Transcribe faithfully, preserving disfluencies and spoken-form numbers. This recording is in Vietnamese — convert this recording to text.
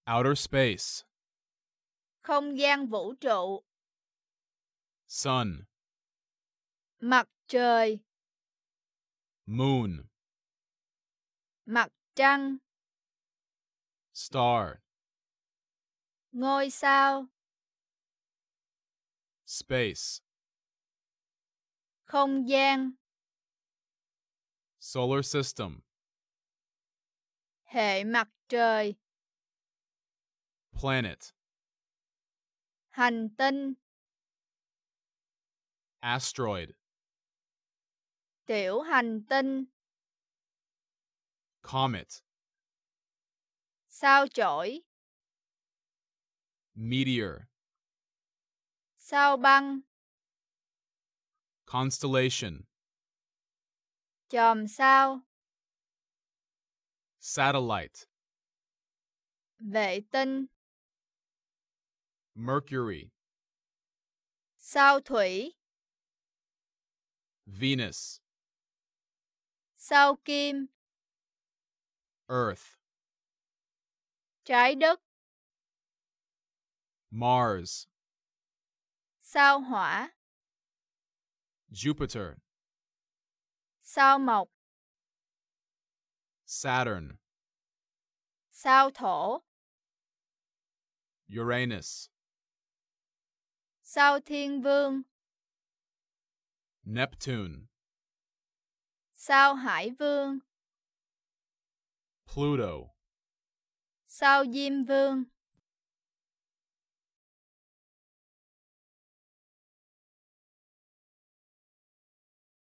Outer space. Không gian vũ trụ. Sun. Mặt trời. Moon. Mặt trăng. Star. Ngôi sao. Space. Không gian. Solar system. Hệ mặt trời. Planet. Hành tinh. Asteroid. Tiểu hành tinh. Comet. Sao chổi. Meteor. Sao băng. Constellation. Chòm sao. Satellite. Vệ tinh. Mercury. Sao thủy. Venus. Sao kim. Earth. Trái đất. Mars. Sao hỏa. Jupiter. Sao mộc. Saturn. Sao thổ. Uranus. Sao thiên vương. Neptune. Sao hải vương. Pluto. Sao diêm vương.